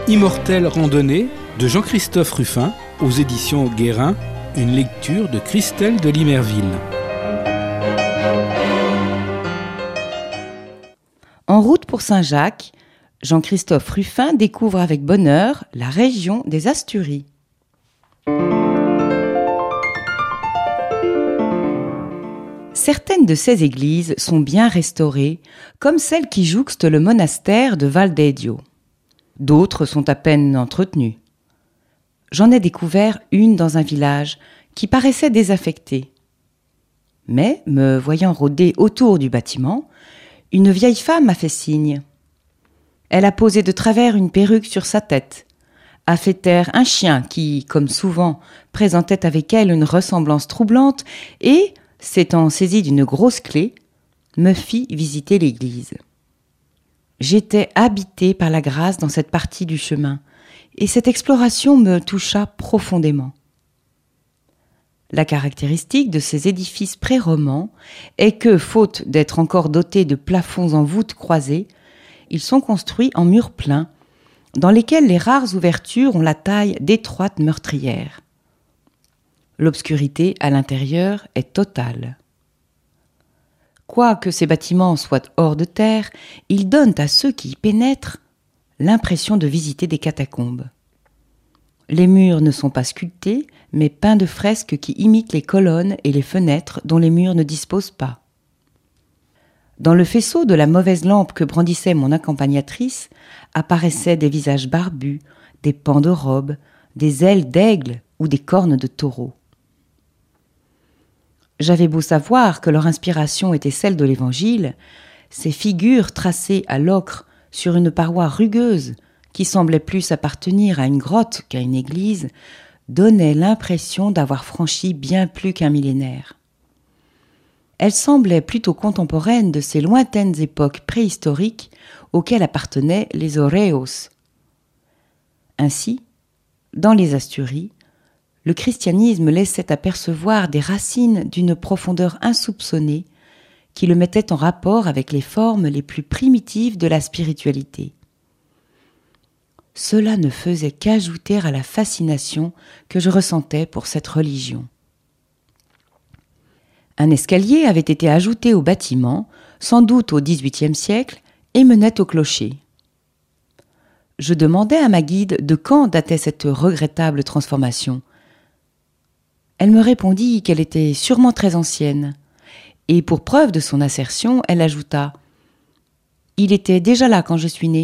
Immortelle randonnée de Jean-Christophe Ruffin aux éditions Guérin, une lecture de Christelle de Limerville. En route pour Saint-Jacques, Jean-Christophe Ruffin découvre avec bonheur la région des Asturies. Certaines de ces églises sont bien restaurées, comme celle qui jouxte le monastère de Valdedio. D'autres sont à peine entretenues. J'en ai découvert une dans un village qui paraissait désaffecté. Mais, me voyant rôder autour du bâtiment, une vieille femme m'a fait signe. Elle a posé de travers une perruque sur sa tête, a fait taire un chien qui, comme souvent, présentait avec elle une ressemblance troublante et, s'étant saisie d'une grosse clé, me fit visiter l'église. J'étais habitée par la grâce dans cette partie du chemin, et cette exploration me toucha profondément. La caractéristique de ces édifices pré-romans est que, faute d'être encore dotés de plafonds en voûte croisée, ils sont construits en murs pleins, dans lesquels les rares ouvertures ont la taille d'étroites meurtrières. L'obscurité à l'intérieur est totale. Quoique ces bâtiments soient hors de terre, ils donnent à ceux qui y pénètrent l'impression de visiter des catacombes. Les murs ne sont pas sculptés, mais peints de fresques qui imitent les colonnes et les fenêtres dont les murs ne disposent pas. Dans le faisceau de la mauvaise lampe que brandissait mon accompagnatrice apparaissaient des visages barbus, des pans de robes, des ailes d'aigle ou des cornes de taureau. J'avais beau savoir que leur inspiration était celle de l'Évangile, ces figures tracées à l'ocre sur une paroi rugueuse, qui semblait plus appartenir à une grotte qu'à une église, donnaient l'impression d'avoir franchi bien plus qu'un millénaire. Elles semblaient plutôt contemporaines de ces lointaines époques préhistoriques auxquelles appartenaient les Oreos. Ainsi, dans les Asturies, le christianisme laissait apercevoir des racines d'une profondeur insoupçonnée qui le mettaient en rapport avec les formes les plus primitives de la spiritualité. Cela ne faisait qu'ajouter à la fascination que je ressentais pour cette religion. Un escalier avait été ajouté au bâtiment, sans doute au XVIIIe siècle, et menait au clocher. Je demandai à ma guide de quand datait cette regrettable transformation. Elle me répondit qu'elle était sûrement très ancienne, et pour preuve de son assertion, elle ajouta « Il était déjà là quand je suis née ».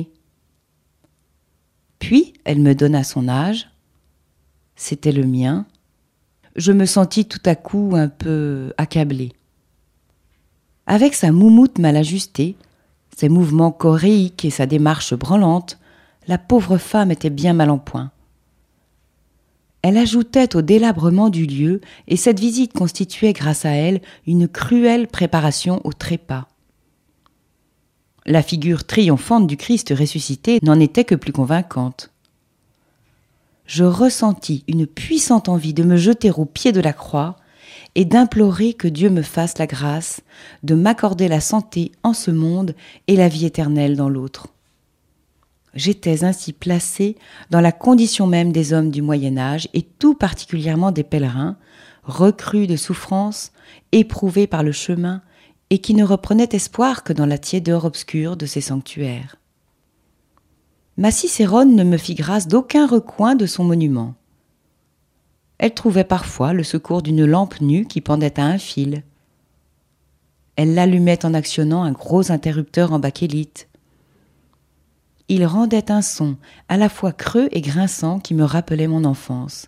Puis elle me donna son âge. C'était le mien. Je me sentis tout à coup un peu accablée. Avec sa moumoute mal ajustée, ses mouvements choréiques et sa démarche branlante, la pauvre femme était bien mal en point. Elle ajoutait au délabrement du lieu, et cette visite constituait grâce à elle une cruelle préparation au trépas. La figure triomphante du Christ ressuscité n'en était que plus convaincante. Je ressentis une puissante envie de me jeter aux pieds de la croix et d'implorer que Dieu me fasse la grâce de m'accorder la santé en ce monde et la vie éternelle dans l'autre. J'étais ainsi placée dans la condition même des hommes du Moyen-Âge et tout particulièrement des pèlerins, recrus de souffrance, éprouvés par le chemin et qui ne reprenaient espoir que dans la tiédeur obscure de ces sanctuaires. Ma Cicérone ne me fit grâce d'aucun recoin de son monument. Elle trouvait parfois le secours d'une lampe nue qui pendait à un fil. Elle l'allumait en actionnant un gros interrupteur en bakélite. Il rendait un son à la fois creux et grinçant qui me rappelait mon enfance.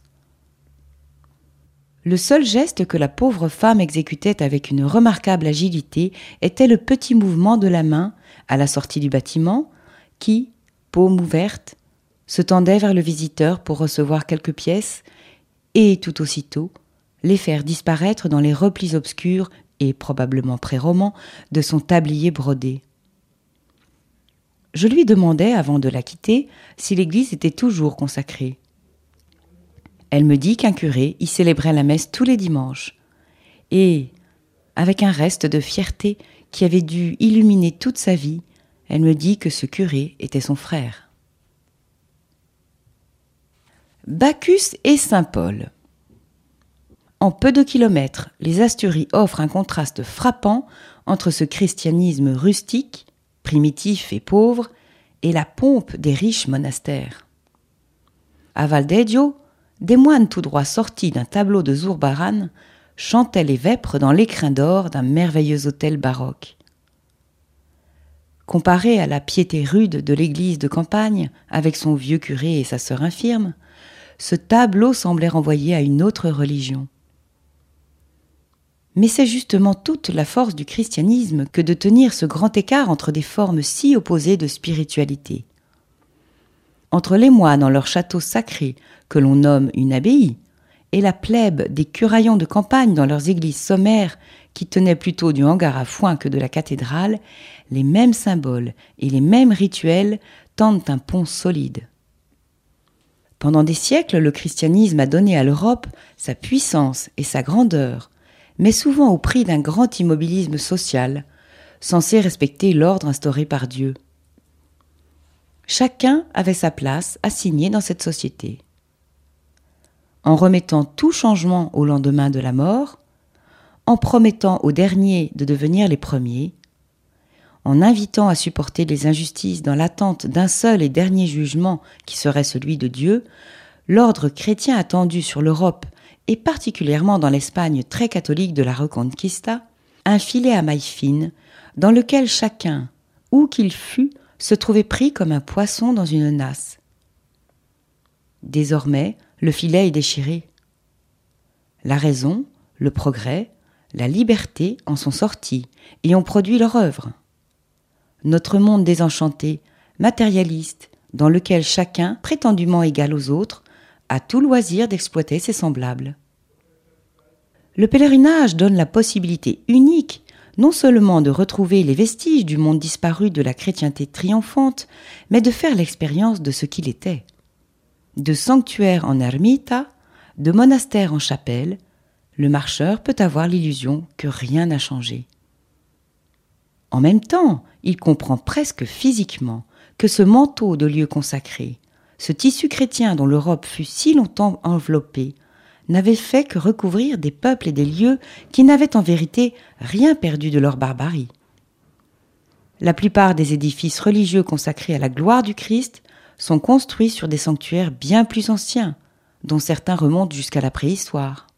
Le seul geste que la pauvre femme exécutait avec une remarquable agilité était le petit mouvement de la main, à la sortie du bâtiment, qui, paume ouverte, se tendait vers le visiteur pour recevoir quelques pièces et, tout aussitôt, les faire disparaître dans les replis obscurs et probablement pré-romans de son tablier brodé. Je lui demandai, avant de la quitter, si l'église était toujours consacrée. Elle me dit qu'un curé y célébrait la messe tous les dimanches. Et, avec un reste de fierté qui avait dû illuminer toute sa vie, elle me dit que ce curé était son frère. Bacchus et Saint-Paul. En peu de kilomètres, les Asturies offrent un contraste frappant entre ce christianisme rustique, primitif et pauvre, et la pompe des riches monastères. À Valdeggio, des moines tout droit sortis d'un tableau de Zurbarán chantaient les vêpres dans l'écrin d'or d'un merveilleux hôtel baroque. Comparé à la piété rude de l'église de campagne, avec son vieux curé et sa sœur infirme, ce tableau semblait renvoyer à une autre religion. Mais c'est justement toute la force du christianisme que de tenir ce grand écart entre des formes si opposées de spiritualité. Entre les moines dans leur château sacré, que l'on nomme une abbaye, et la plèbe des curaillons de campagne dans leurs églises sommaires qui tenaient plutôt du hangar à foin que de la cathédrale, les mêmes symboles et les mêmes rituels tendent un pont solide. Pendant des siècles, le christianisme a donné à l'Europe sa puissance et sa grandeur, mais souvent au prix d'un grand immobilisme social, censé respecter l'ordre instauré par Dieu. Chacun avait sa place assignée dans cette société. En remettant tout changement au lendemain de la mort, en promettant aux derniers de devenir les premiers, en invitant à supporter les injustices dans l'attente d'un seul et dernier jugement qui serait celui de Dieu, l'ordre chrétien attendu sur l'Europe et particulièrement dans l'Espagne très catholique de la Reconquista, un filet à mailles fines dans lequel chacun, où qu'il fût, se trouvait pris comme un poisson dans une nasse. Désormais, le filet est déchiré. La raison, le progrès, la liberté en sont sortis et ont produit leur œuvre. Notre monde désenchanté, matérialiste, dans lequel chacun, prétendument égal aux autres, a tout loisir d'exploiter ses semblables. Le pèlerinage donne la possibilité unique non seulement de retrouver les vestiges du monde disparu de la chrétienté triomphante, mais de faire l'expérience de ce qu'il était. De sanctuaire en ermita, de monastère en chapelle, le marcheur peut avoir l'illusion que rien n'a changé. En même temps, il comprend presque physiquement que ce manteau de lieu consacré, ce tissu chrétien dont l'Europe fut si longtemps enveloppée, n'avait fait que recouvrir des peuples et des lieux qui n'avaient en vérité rien perdu de leur barbarie. La plupart des édifices religieux consacrés à la gloire du Christ sont construits sur des sanctuaires bien plus anciens, dont certains remontent jusqu'à la préhistoire.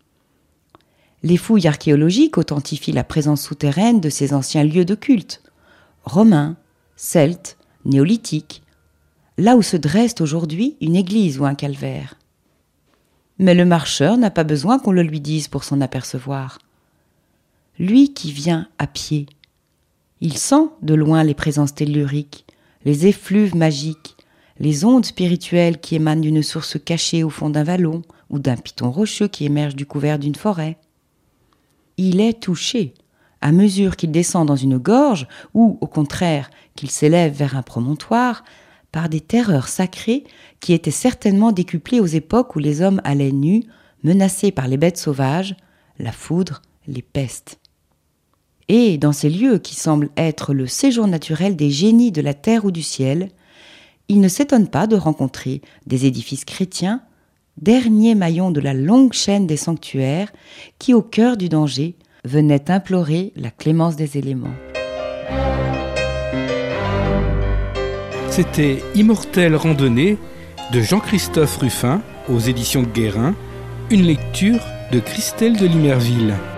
Les fouilles archéologiques authentifient la présence souterraine de ces anciens lieux de culte, romains, celtes, néolithiques, là où se dresse aujourd'hui une église ou un calvaire. Mais le marcheur n'a pas besoin qu'on le lui dise pour s'en apercevoir. Lui qui vient à pied, il sent de loin les présences telluriques, les effluves magiques, les ondes spirituelles qui émanent d'une source cachée au fond d'un vallon ou d'un piton rocheux qui émerge du couvert d'une forêt. Il est touché, à mesure qu'il descend dans une gorge ou, au contraire, qu'il s'élève vers un promontoire, par des terreurs sacrées qui étaient certainement décuplées aux époques où les hommes allaient nus, menacés par les bêtes sauvages, la foudre, les pestes. Et, dans ces lieux qui semblent être le séjour naturel des génies de la terre ou du ciel, il ne s'étonne pas de rencontrer des édifices chrétiens, derniers maillons de la longue chaîne des sanctuaires qui, au cœur du danger, venaient implorer la clémence des éléments. C'était Immortelle randonnée de Jean-Christophe Ruffin aux éditions Guérin, une lecture de Christelle de Limerville.